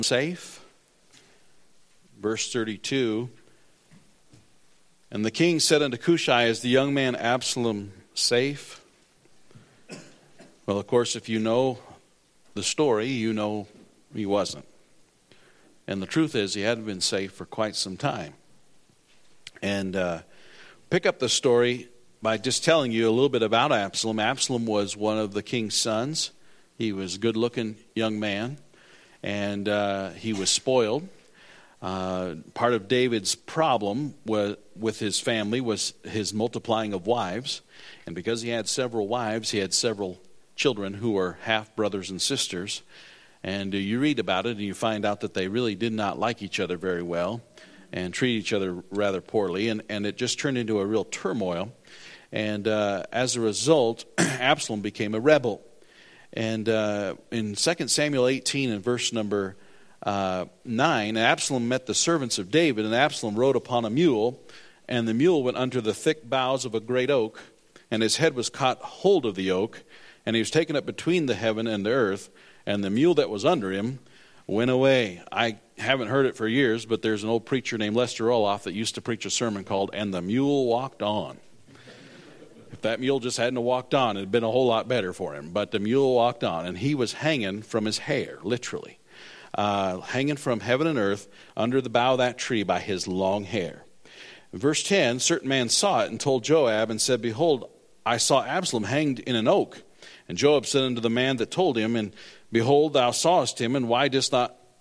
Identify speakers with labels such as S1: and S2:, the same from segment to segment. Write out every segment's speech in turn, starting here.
S1: safe. Verse 32. And the king said unto Cushai, is the young man Absalom safe? Well, of course, if you know the story, you know he wasn't. And the truth is, he hadn't been safe for quite some time. And pick up the story by just telling you a little bit about Absalom. Absalom was one of the king's sons. He was a good-looking young man, and he was spoiled. Part of David's problem with his family was his multiplying of wives. And because he had several wives, he had several children who were half-brothers and sisters. And you read about it, and you find out that they really did not like each other very well and treat each other rather poorly. And it just turned into a real turmoil. And as a result, Absalom became a rebel. And in 2 Samuel 18 and verse number 9, Absalom met the servants of David, and Absalom rode upon a mule, and the mule went under the thick boughs of a great oak, and his head was caught hold of the oak, and he was taken up between the heaven and the earth, and the mule that was under him went away. I haven't heard it for years, but there's an old preacher named Lester Roloff that used to preach a sermon called, And the Mule Walked On. If that mule just hadn't walked on, it had been a whole lot better for him. But the mule walked on, and he was hanging from his hair, literally. Hanging from heaven and earth under the bough of that tree by his long hair. In verse 10, certain man saw it and told Joab and said, Behold, I saw Absalom hanged in an oak. And Joab said unto the man that told him, And behold, thou sawest him, and why didst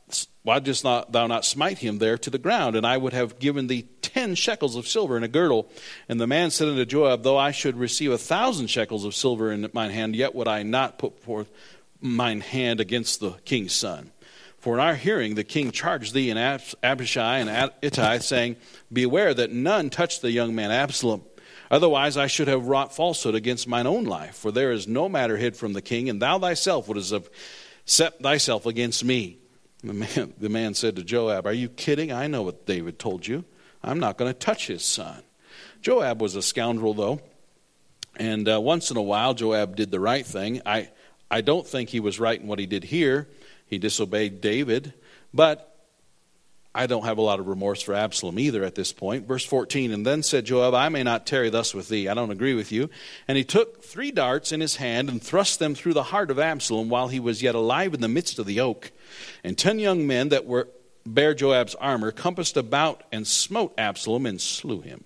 S1: thou not smite him there to the ground? And I would have given thee 10 shekels of silver in a girdle. And the man said unto Joab, Though I should receive 1,000 shekels of silver in mine hand, yet would I not put forth mine hand against the king's son. For in our hearing the king charged thee and Abishai and Ittai, saying, Beware that none touch the young man Absalom. Otherwise I should have wrought falsehood against mine own life. For there is no matter hid from the king, and thou thyself wouldst have set thyself against me. The man said to Joab, Are you kidding? I know what David told you. I'm not going to touch his son. Joab was a scoundrel, though. And once in a while, Joab did the right thing. I don't think he was right in what he did here. He disobeyed David. But I don't have a lot of remorse for Absalom either at this point. Verse 14, And then said Joab, I may not tarry thus with thee. I don't agree with you. And he took 3 darts in his hand and thrust them through the heart of Absalom while he was yet alive in the midst of the oak. And 10 young men that bare Joab's armor compassed about and smote Absalom and slew him.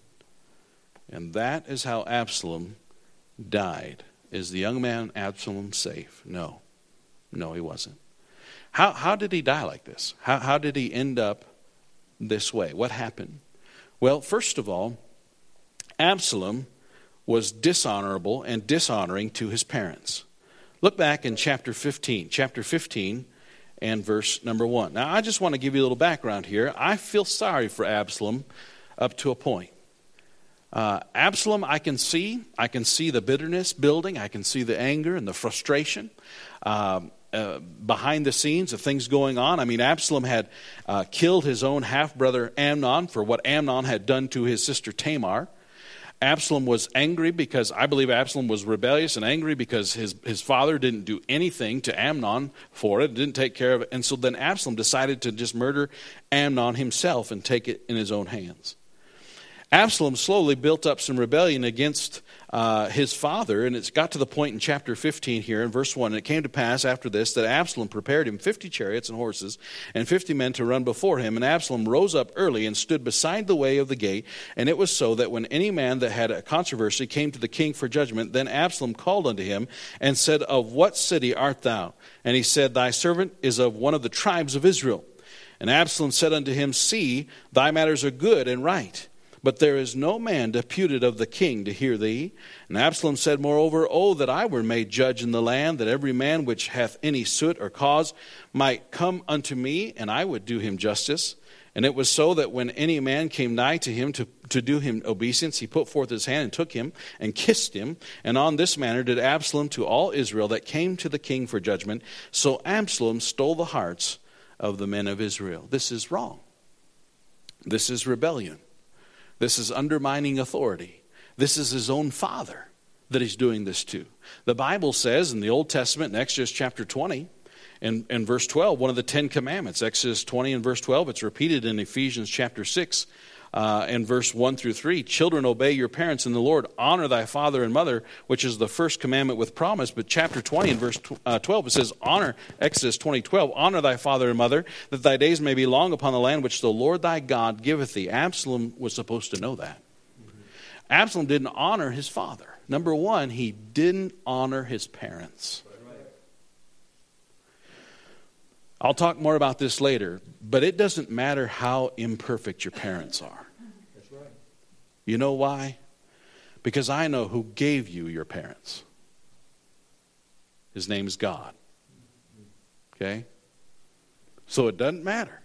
S1: And that is how Absalom died. Is the young man Absalom safe? No, he wasn't. How did he die like this? How did he end up this way? What happened? Well, first of all, Absalom was dishonorable and dishonoring to his parents. Look back in chapter 15 and verse number 1. Now, I just want to give you a little background here. I feel sorry for Absalom up to a point. Absalom, I can see the bitterness building. I can see the anger and the frustration. Behind the scenes of things going on. I mean, Absalom had killed his own half-brother Amnon for what Amnon had done to his sister Tamar. Absalom was angry because I believe Absalom was rebellious and angry because his father didn't do anything to Amnon for it, didn't take care of it. And so then Absalom decided to just murder Amnon himself and take it in his own hands. Absalom slowly built up some rebellion against his father, and it's got to the point in chapter 15 here in verse 1, And it came to pass after this that Absalom prepared him 50 chariots and horses and 50 men to run before him. And Absalom rose up early and stood beside the way of the gate. And it was so that when any man that had a controversy came to the king for judgment, then Absalom called unto him and said, Of what city art thou? And he said, Thy servant is of one of the tribes of Israel. And Absalom said unto him, See, thy matters are good and right. But there is no man deputed of the king to hear thee. And Absalom said, Moreover, O that I were made judge in the land, that every man which hath any suit or cause might come unto me, and I would do him justice. And it was so that when any man came nigh to him to do him obeisance, he put forth his hand and took him and kissed him. And on this manner did Absalom to all Israel that came to the king for judgment. So Absalom stole the hearts of the men of Israel. This is wrong. This is rebellion. This is undermining authority. This is his own father that he's doing this to. The Bible says in the Old Testament, in Exodus chapter 20, In verse 12, one of the 10 commandments, Exodus 20 and verse 12, it's repeated in Ephesians chapter 6 and verse 1 through 3. Children, obey your parents in the Lord. Honor thy father and mother, which is the first commandment with promise. But chapter 20 and verse 12, it says, honor, Exodus 20:12, honor thy father and mother, that thy days may be long upon the land which the Lord thy God giveth thee. Absalom was supposed to know that. Absalom didn't honor his father. Number one, he didn't honor his parents. I'll talk more about this later, but it doesn't matter how imperfect your parents are.
S2: That's right.
S1: You know why? Because I know who gave you your parents. His name is God. Okay? So it doesn't matter.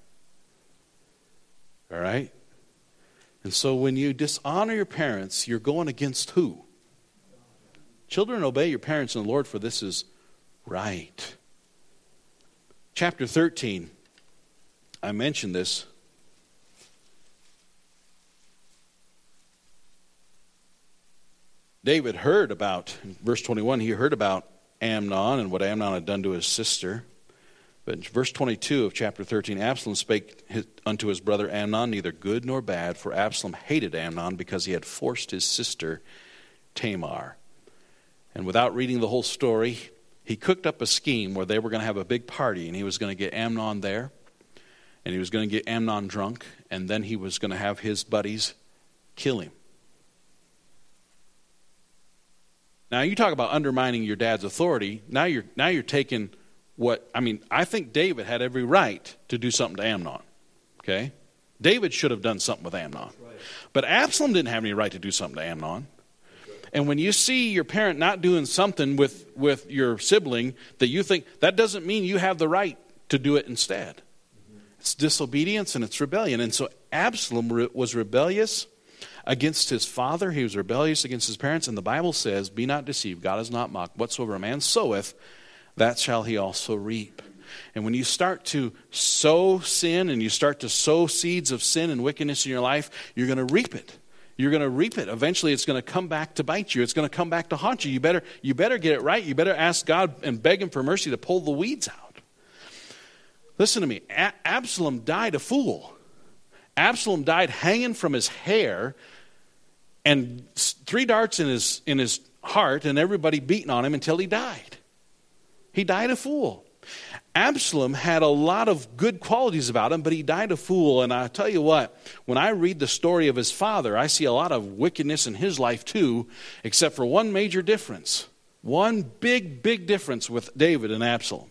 S1: All right? And so when you dishonor your parents, you're going against who? Children, obey your parents in the Lord, for this is right. Chapter 13, I mentioned this. David heard about, in verse 21, he heard about Amnon and what Amnon had done to his sister. But in verse 22 of chapter 13, Absalom spake unto his brother Amnon, neither good nor bad, for Absalom hated Amnon because he had forced his sister Tamar. And without reading the whole story, he cooked up a scheme where they were going to have a big party, and he was going to get Amnon there, and he was going to get Amnon drunk, and then he was going to have his buddies kill him. Now, you talk about undermining your dad's authority. Now you're taking what, I think David had every right to do something to Amnon. Okay? David should have done something with Amnon. But Absalom didn't have any right to do something to Amnon. And when you see your parent not doing something with your sibling that you think, that doesn't mean you have the right to do it instead. It's disobedience and it's rebellion. And so Absalom was rebellious against his father. He was rebellious against his parents. And the Bible says, be not deceived. God is not mocked. Whatsoever a man soweth, that shall he also reap. And when you start to sow sin and you start to sow seeds of sin and wickedness in your life, you're going to reap it. You're going to reap it. Eventually, it's going to come back to bite you. It's going to come back to haunt you. You better get it right. You better ask God and beg him for mercy to pull the weeds out. Listen to me. Absalom died a fool. Absalom died hanging from his hair and 3 darts in his heart and everybody beating on him until he died. He died a fool. Absalom had a lot of good qualities about him, but he died a fool. And I tell you what, when I read the story of his father, I see a lot of wickedness in his life too, except for one major difference. One big difference with David and Absalom.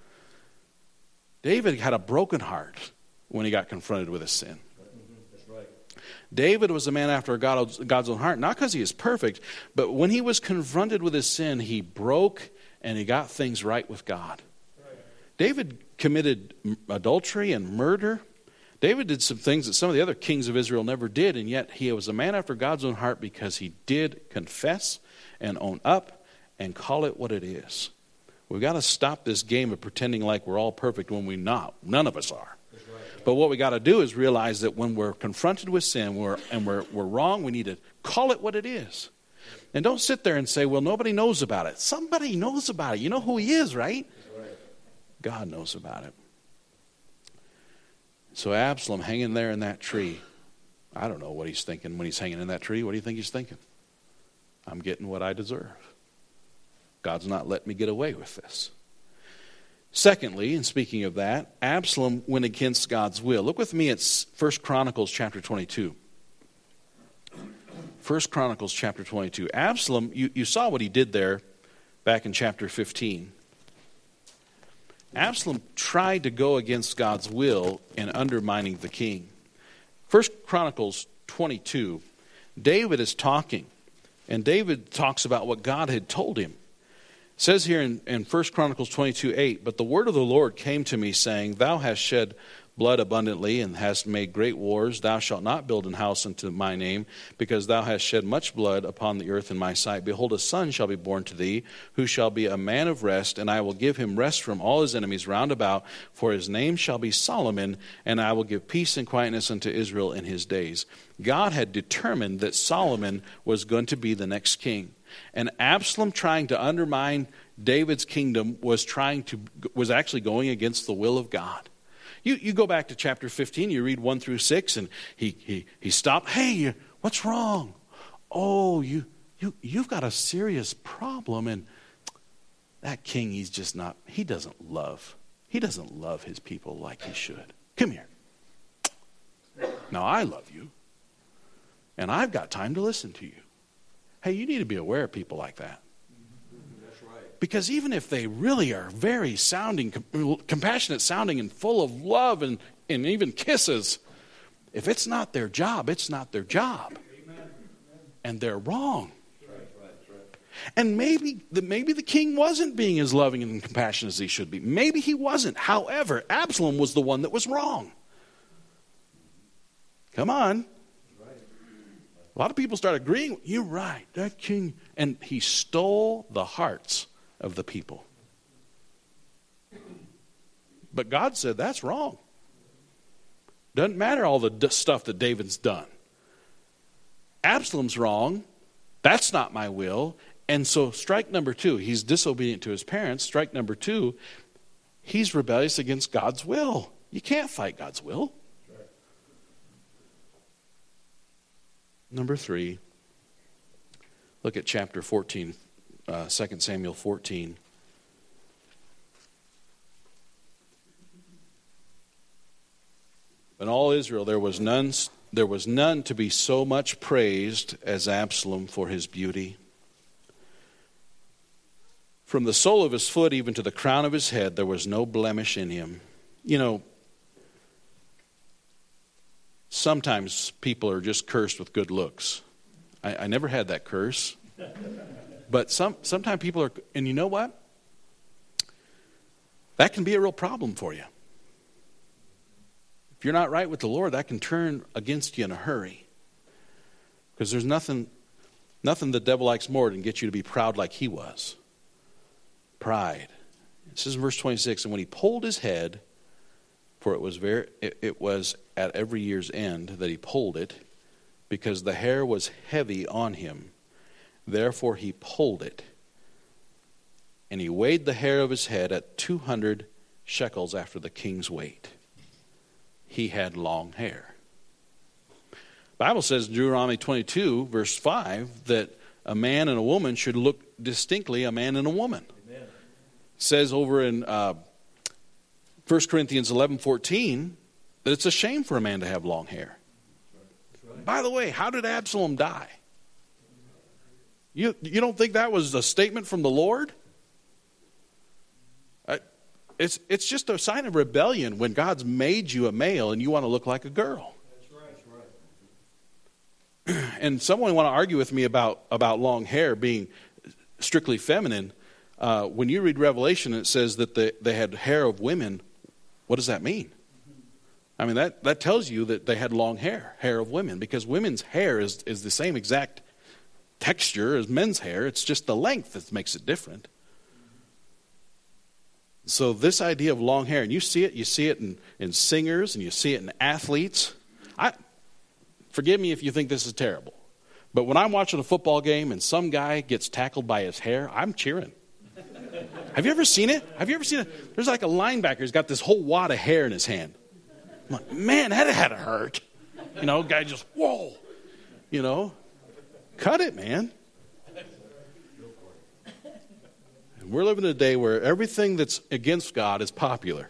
S1: David had a broken heart when he got confronted with his sin.
S2: That's right.
S1: David was a man after God's own heart, not because he is perfect, but when he was confronted with his sin, he broke and he got things right with God. David committed adultery and murder. David did some things that some of the other kings of Israel never did, and yet he was a man after God's own heart because he did confess and own up and call it what it is. We've got to stop this game of pretending like we're all perfect when we're not. None of us are. But what we got to do is realize that when we're confronted with sin we're wrong, we need to call it what it is. And don't sit there and say, well, nobody knows about it. Somebody knows about it. You know who he is, right? God knows about it. So Absalom hanging there in that tree. I don't know what he's thinking when he's hanging in that tree. What do you think he's thinking? I'm getting what I deserve. God's not letting me get away with this. Secondly, and speaking of that, Absalom went against God's will. Look with me at 1 Chronicles chapter 22. 1 Chronicles chapter 22. Absalom, you saw what he did there back in chapter 15. Absalom tried to go against God's will in undermining the king. 1 Chronicles 22, David is talking, and David talks about what God had told him. It says here in 1 Chronicles 22:8, but the word of the Lord came to me, saying, thou hast shed blood abundantly, and hast made great wars. Thou shalt not build an house unto my name, because thou hast shed much blood upon the earth in my sight. Behold, a son shall be born to thee, who shall be a man of rest, and I will give him rest from all his enemies round about, for his name shall be Solomon, and I will give peace and quietness unto Israel in his days. God had determined that Solomon was going to be the next king. And Absalom, trying to undermine David's kingdom was actually going against the will of God. You go back to chapter 15, you read 1 through 6, and he stopped. Hey, what's wrong? Oh, you've got a serious problem, and that king, he doesn't love his people like he should. Come here. Now I love you, and I've got time to listen to you. Hey, you need to be aware of people like that.
S2: That's right.
S1: Because even if they really are very compassionate sounding and full of love and even kisses, if it's not their job, it's not their job.
S2: Amen.
S1: And they're wrong.
S2: Right.
S1: And maybe the king wasn't being as loving and compassionate as he should be. Maybe he wasn't. However, Absalom was the one that was wrong. Come on. A lot of people start agreeing. You're right, that king. And he stole the hearts of the people. But God said, that's wrong. Doesn't matter all the stuff that David's done. Absalom's wrong. That's not my will. And so strike number 2, he's disobedient to his parents. Strike number 2, he's rebellious against God's will. You can't fight God's will. Number 3, look at chapter 14, 2 Samuel 14. In all Israel there was none to be so much praised as Absalom for his beauty. From the sole of his foot even to the crown of his head there was no blemish in him. You know, sometimes people are just cursed with good looks. I never had that curse. But sometimes people are, and you know what? That can be a real problem for you. If you're not right with the Lord, that can turn against you in a hurry. Because there's nothing the devil likes more than get you to be proud like he was. Pride. It says in verse 26, and when he pulled his head, for it was at every year's end that he pulled it, because the hair was heavy on him. Therefore he pulled it. And he weighed the hair of his head at 200 shekels after the king's weight. He had long hair. The Bible says in Deuteronomy 22, verse 5, that a man and a woman should look distinctly a man and a woman. Amen. It says over in 1 Corinthians 11:14 that it's a shame for a man to have long hair. Right. By the way, how did Absalom die? You don't think that was a statement from the Lord? It's just a sign of rebellion when God's made you a male and you want to look like a girl. That's right. And someone want to argue with me about long hair being strictly feminine. When you read Revelation, it says that they had hair of women. What does that mean? I mean, that tells you that they had long hair of women, because women's hair is the same exact texture as men's hair. It's just the length that makes it different. So this idea of long hair, and you see it in singers, and you see it in athletes. Forgive me if you think this is terrible, but when I'm watching a football game and some guy gets tackled by his hair, I'm cheering. Have you ever seen it? There's like a linebacker who's got this whole wad of hair in his hand. I'm like, man, that had to hurt. Guy just, whoa. Cut it, man. And we're living in a day where everything that's against God is popular.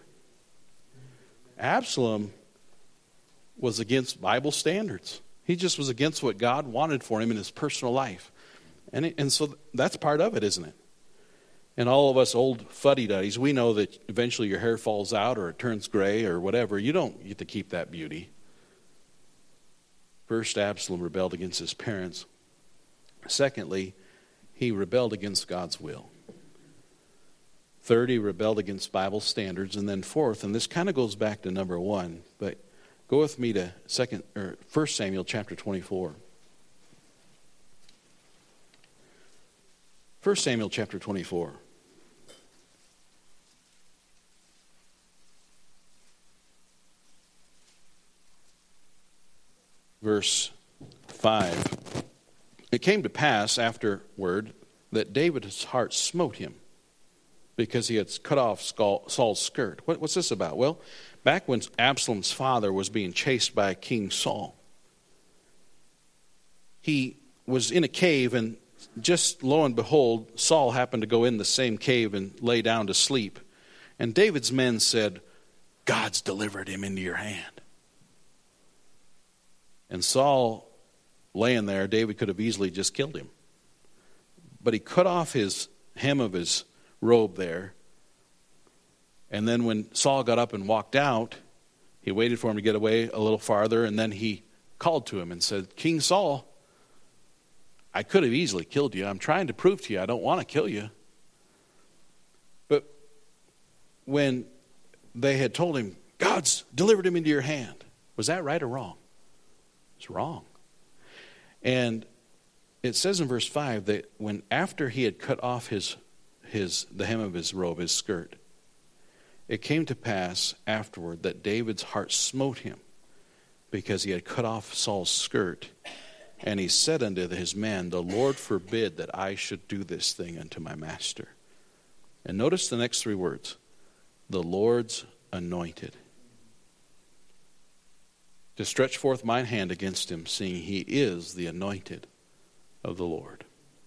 S1: Absalom was against Bible standards. He just was against what God wanted for him in his personal life. And so that's part of it, isn't it? And all of us old fuddy-duddies, we know that eventually your hair falls out or it turns gray or whatever. You don't get to keep that beauty. First, Absalom rebelled against his parents. Secondly, he rebelled against God's will. Third, he rebelled against Bible standards. And then fourth, and this kind of goes back to number 1, but go with me to 1 Samuel chapter 24. 1 Samuel chapter 24. Verse 5. It came to pass afterward that David's heart smote him. because he had cut off Saul's skirt. What's this about? Well, back when Absalom's father was being chased by King Saul, he was in a cave, and just lo and behold, Saul happened to go in the same cave and lay down to sleep. And David's men said, God's delivered him into your hand. And Saul, laying there, David could have easily just killed him. But he cut off his hem of his robe there. And then when Saul got up and walked out, he waited for him to get away a little farther, and then he called to him and said, King Saul, I could have easily killed you. I'm trying to prove to you I don't want to kill you. But when they had told him, God's delivered him into your hand, was that right or wrong? It's wrong. And it says in verse 5 that when after he had cut off the hem of his robe, his skirt, it came to pass afterward that David's heart smote him because he had cut off Saul's skirt. And he said unto his men, the Lord forbid that I should do this thing unto my master. And notice the next three words. The Lord's anointed. To stretch forth mine hand against him, seeing he is the anointed of the Lord.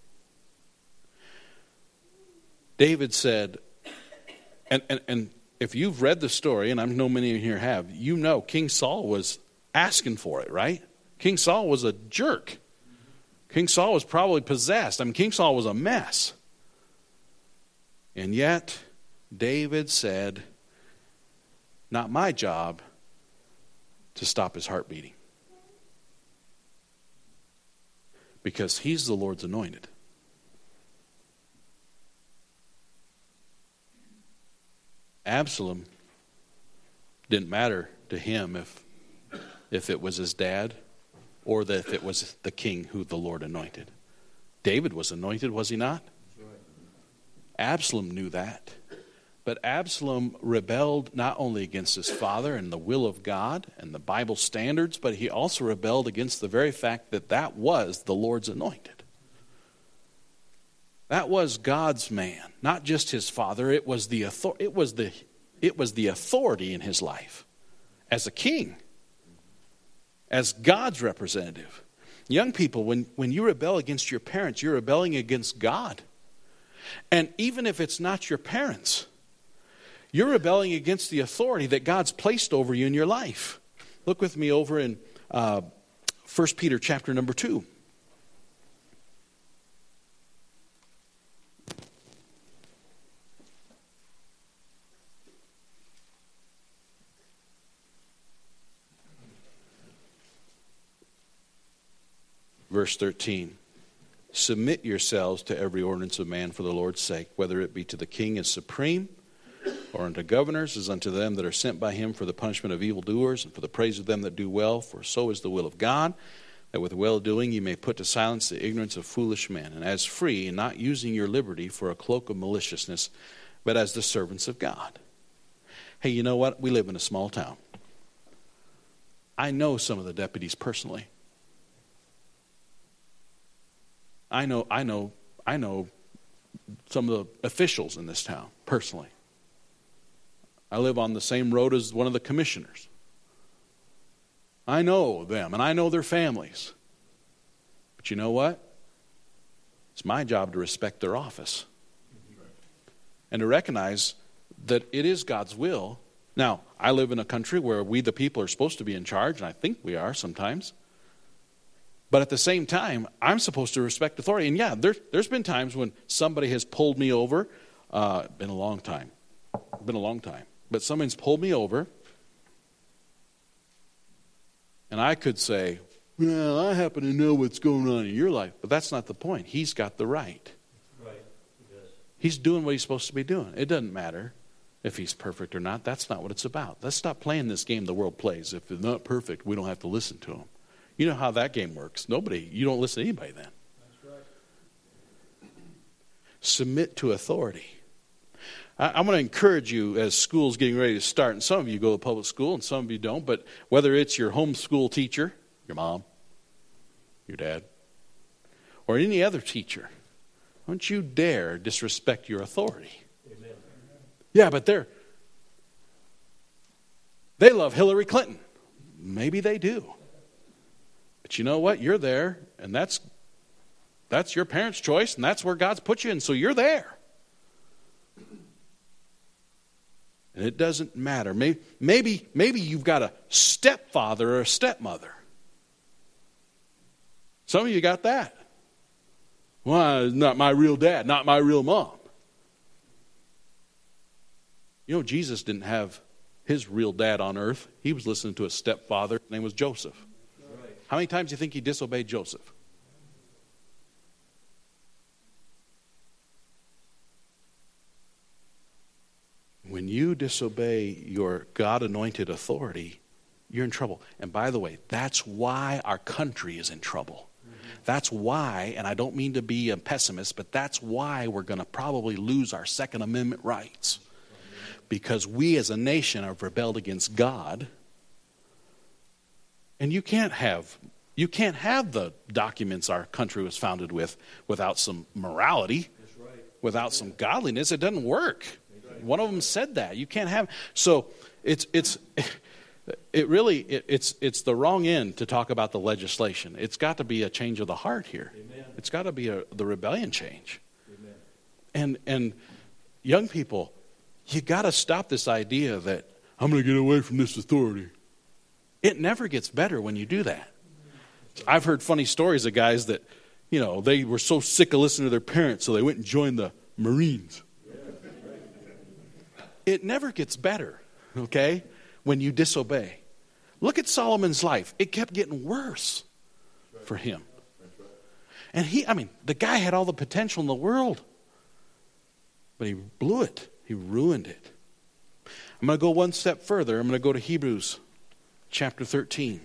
S1: David said, and if you've read the story, and I know many of you here have, you know King Saul was asking for it, right? King Saul was a jerk. King Saul was probably possessed. I mean, King Saul was a mess. And yet, David said, not my job to stop his heart beating. Because he's the Lord's anointed. Absalom didn't matter to him if it was his dad or if it was the king who the Lord anointed. David was anointed, was he not? Absalom knew that. But Absalom rebelled not only against his father and the will of God and the Bible standards, but he also rebelled against the very fact that that was the Lord's anointed. That was God's man, not just his father. It was the authority in his life as a king, as God's representative. Young people, when you rebel against your parents, you're rebelling against God. And even if it's not your parents, you're rebelling against the authority that God's placed over you in your life. Look with me over in 1 Peter chapter number 2. Verse 13. Submit yourselves to every ordinance of man for the Lord's sake, whether it be to the king as supreme, or unto governors as unto them that are sent by him for the punishment of evildoers and for the praise of them that do well, for so is the will of God, that with well-doing you may put to silence the ignorance of foolish men, and as free, and not using your liberty for a cloak of maliciousness, but as the servants of God. Hey, you know what? We live in a small town. I know some of the deputies personally. I know some of the officials in this town personally. I live on the same road as one of the commissioners. I know them and I know their families. But you know what? It's my job to respect their office and to recognize that it is God's will. Now, I live in a country where we the people are supposed to be in charge, and I think we are sometimes. But at the same time, I'm supposed to respect authority. And yeah, there's been times when somebody has pulled me over. Been a long time. But someone's pulled me over. And I could say, well, I happen to know what's going on in your life. But that's not the point. He's got the right.
S2: Right. He does.
S1: He's doing what he's supposed to be doing. It doesn't matter if he's perfect or not. That's not what it's about. Let's stop playing this game the world plays. If they're not perfect, we don't have to listen to them. You know how that game works. You don't listen to anybody then.
S2: That's right.
S1: Submit to authority. I'm going to encourage you as school's getting ready to start, and some of you go to public school and some of you don't, but whether it's your homeschool teacher, your mom, your dad, or any other teacher, don't you dare disrespect your authority.
S2: Amen.
S1: Yeah, but they love Hillary Clinton. Maybe they do. But you know what? You're there, and that's your parents' choice, and that's where God's put you, and so you're there. And it doesn't matter. Maybe you've got a stepfather or a stepmother. Some of you got that. Well, not my real dad, not my real mom. You know, Jesus didn't have his real dad on earth. He was listening to a stepfather. His name was Joseph.
S2: Right.
S1: How many times do you think he disobeyed Joseph? When you disobey your God-anointed authority, you're in trouble. And by the way, that's why our country is in trouble. That's why, and I don't mean to be a pessimist, but that's why we're going to probably lose our Second Amendment rights. Because we as a nation have rebelled against God. And you can't have the documents our country was founded with without some morality, without some godliness. It doesn't work. One of them said that. You can't have. So it's the wrong end to talk about the legislation. It's got to be a change of the heart here.
S2: Amen.
S1: It's got to be the rebellion change.
S2: Amen.
S1: And young people, you got to stop this idea that I'm going to get away from this authority. It never gets better when you do that. I've heard funny stories of guys that, they were so sick of listening to their parents, so they went and joined the Marines. It never gets better, okay, when you disobey. Look at Solomon's life. It kept getting worse for him. And the guy had all the potential in the world, but he blew it. He ruined it. I'm going to go one step further. I'm going to go to Hebrews chapter 13.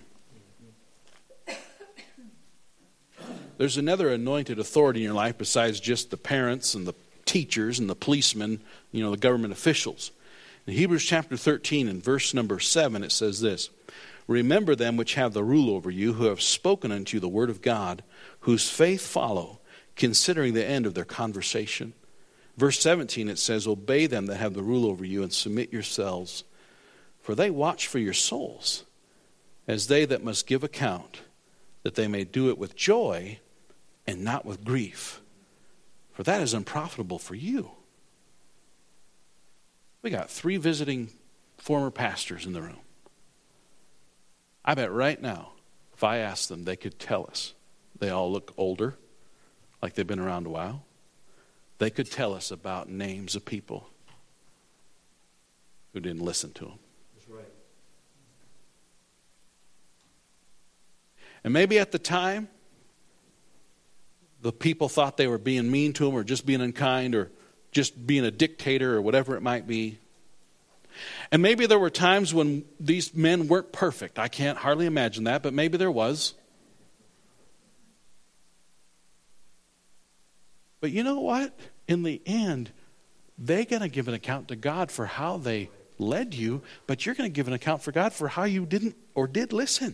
S1: There's another anointed authority in your life besides just the parents and the teachers and the policemen, the government officials. In Hebrews chapter 13 and verse number 7, it says this: Remember them which have the rule over you, who have spoken unto you the word of God, whose faith follow, considering the end of their conversation. Verse 17, it says, Obey them that have the rule over you, and submit yourselves, for they watch for your souls, as they that must give account, that they may do it with joy and not with grief, for that is unprofitable for you. We got 3 visiting former pastors in the room. I bet right now, if I asked them, they could tell us. They all look older, like they've been around a while. They could tell us about names of people who didn't listen to them.
S2: That's right.
S1: And maybe at the time, the people thought they were being mean to them or just being unkind or just being a dictator or whatever it might be. And maybe there were times when these men weren't perfect. I can't hardly imagine that, but maybe there was. But you know what? In the end, they're going to give an account to God for how they led you, but you're going to give an account for God for how you didn't or did listen.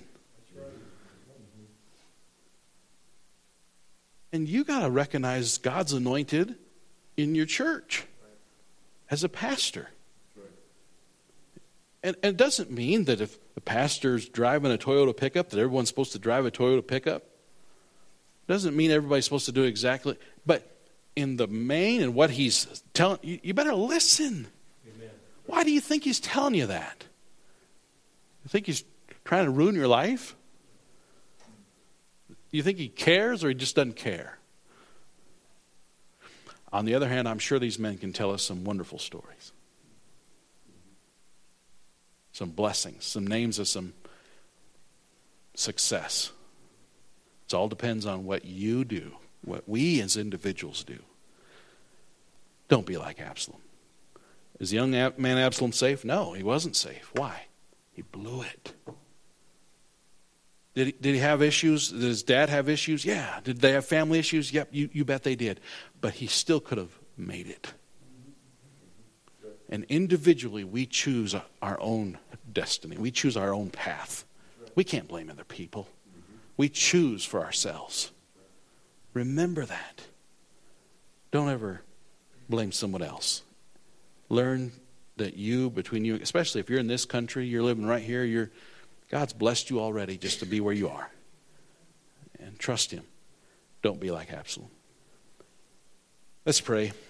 S1: And you got to recognize God's anointed in your church as a pastor. And it doesn't mean that if the pastor's driving a Toyota pickup that everyone's supposed to drive a Toyota pickup. It doesn't mean everybody's supposed to do exactly. But in the main and what he's telling you, better listen.
S2: Amen.
S1: Why do you think he's telling you that? You think he's trying to ruin your life? You think he cares or he just doesn't care? On the other hand, I'm sure these men can tell us some wonderful stories. Some blessings, some names of some success. It all depends on what you do, what we as individuals do. Don't be like Absalom. Is the young man Absalom safe? No, he wasn't safe. Why? He blew it. Did he have issues? Did his dad have issues? Yeah. Did they have family issues? Yep, you bet they did. But he still could have made it. And individually, we choose our own destiny. We choose our own path. We can't blame other people. We choose for ourselves. Remember that. Don't ever blame someone else. Learn that you, between you, especially if you're in this country, you're living right here, God's blessed you already just to be where you are. And trust him. Don't be like Absalom. Let's pray.